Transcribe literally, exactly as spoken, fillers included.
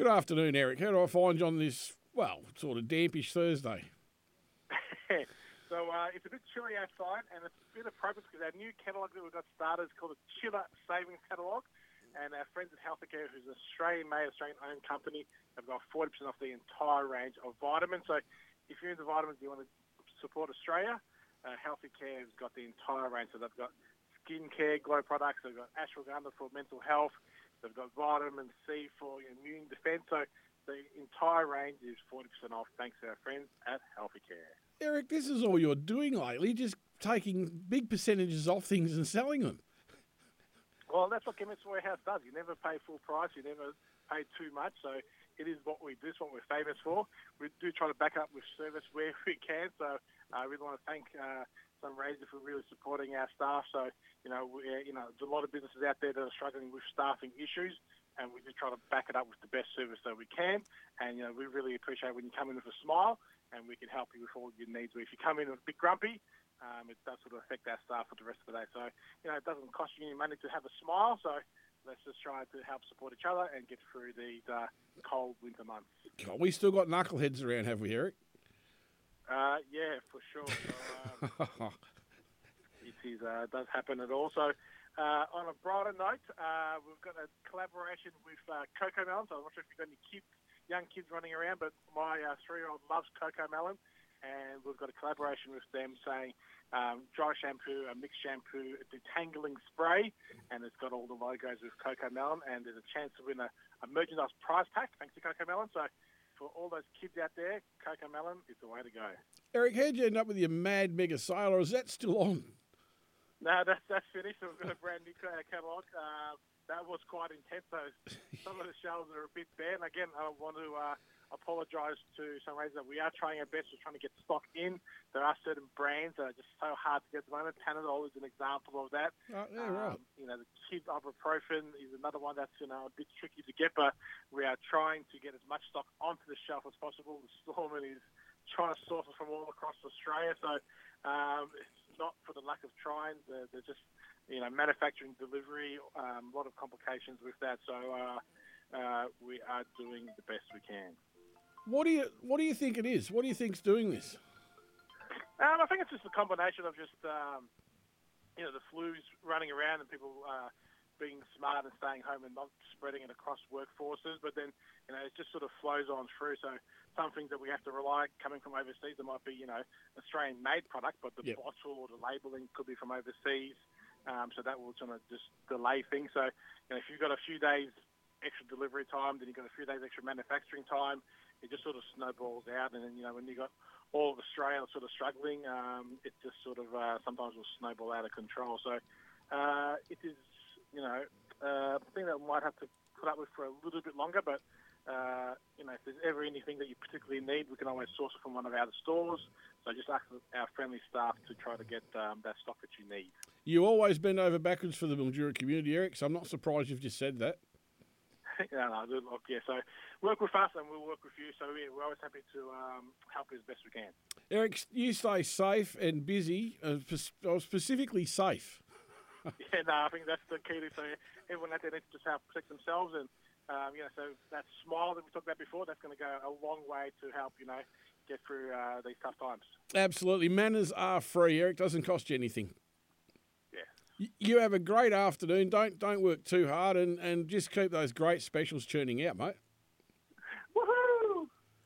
good afternoon, Eric. How do I find you on this, well, sort of dampish Thursday? so uh, it's a bit chilly outside, and it's a bit appropriate because our new catalogue that we've got started is called the Chiller Savings Catalogue. And our friends at Healthcare, who's an Australian-made, Australian-owned company, have got forty percent off the entire range of vitamins. So if you're into vitamins, you want to support Australia, uh, Healthcare has got the entire range. So they've got skincare, glow products, they've got ashwagandha for mental health, they've got vitamin C for immune defence. So the entire range is forty percent off thanks to our friends at Healthcare. Eric, this is all you're doing lately, just taking big percentages off things and selling them. Well, that's what Chemist Warehouse does. You never pay full price. You never pay too much. So it is what we do. It's what we're famous for. We do try to back up with service where we can. So I uh, really want to thank uh, Sunraysia for really supporting our staff. So, you know, we, you know, there's a lot of businesses out there that are struggling with staffing issues, and we do try to back it up with the best service that we can. And, you know, we really appreciate when you come in with a smile, and we can help you with all your needs. If you come in a bit grumpy, Um, it does sort of affect our staff for the rest of the day. So, you know, it doesn't cost you any money to have a smile. So let's just try to help support each other and get through these uh, cold winter months. God, we still got knuckleheads around, have we, Eric? Uh, yeah, for sure. So, um, it is, uh, does happen at all. So uh, on a brighter note, uh, we've got a collaboration with uh, Coco Melon. So I'm not sure if you've got any kids, young kids running around, but my uh, three-year-old loves Coco Melon. And we've got a collaboration with them saying um, dry shampoo, a mixed shampoo, a detangling spray, and it's got all the logos with Coco Melon, and there's a chance to win a, a merchandise prize pack thanks to Coco Melon. So for all those kids out there, Coco Melon is the way to go. Eric, how'd you end up with your mad mega sale, or is that still on? No, that's, that's finished. So we've got a brand new catalogue. Uh, that was quite intense. So some of the shelves are a bit bare. And again, I want to... Uh, apologise to Sunraysia that we are trying our best. We're trying to get stock in. There are certain brands that are just so hard to get at the moment. Panadol is an example of that. Oh, yeah, right. Um, you know, the kid ibuprofen is another one that's, you know, a bit tricky to get, but we are trying to get as much stock onto the shelf as possible. The Stormont is trying to source it from all across Australia, so um, it's not for the lack of trying. They're, they're just, you know, manufacturing, delivery, um, a lot of complications with that. So uh, uh, we are doing the best we can. What do you What do you think it is? What do you think's doing this? Um, I think it's just a combination of just um, you know the flu's running around and people uh, being smart and staying home and not spreading it across workforces. But then you know it just sort of flows on through. So some things that we have to rely coming from overseas, there might be you know Australian-made product, but the yep. bottle or the labelling could be from overseas. Um, so that will sort of just delay things. So you know if you've got a few days extra delivery time, then you've got a few days extra manufacturing time. It just sort of snowballs out, and then you know when you got all of Australia sort of struggling, um, it just sort of uh, sometimes will snowball out of control. So uh, it is, you know, uh, a thing that we might have to put up with for a little bit longer. But uh, you know, if there's ever anything that you particularly need, we can always source it from one of our stores. So just ask our friendly staff to try to get um, that stock that you need. You always bend over backwards for the Mildura community, Eric. So I'm not surprised you've just said that. no, no, look, yeah, so work with us and we'll work with you. So yeah, we're always happy to um, help you as best we can. Eric, you stay safe and busy, uh, specifically safe. yeah, no, I think that's the key to so everyone out there needs to just help protect themselves. And, um, you know, so that smile that we talked about before, that's going to go a long way to help, you know, get through uh, these tough times. Absolutely. Manners are free, Eric. Doesn't cost you anything. Yeah. You have a great afternoon. Don't don't work too hard and, and just keep those great specials churning out, mate.